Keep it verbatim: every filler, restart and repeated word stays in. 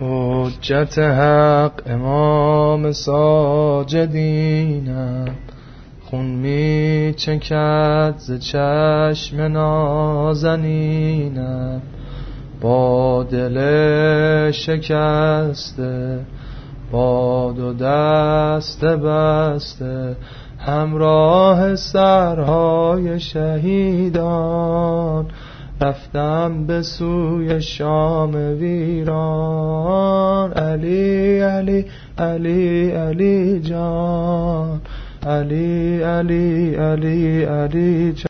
حجت حق امام ساجدینم، خون می چکد ز چشم نازنینم. با دل شکسته، با دو دست بسته، همراه سرهای شهیدان رفتم به سوی شام ویران. علی علی علی علی جان، علی علی علی علی جان.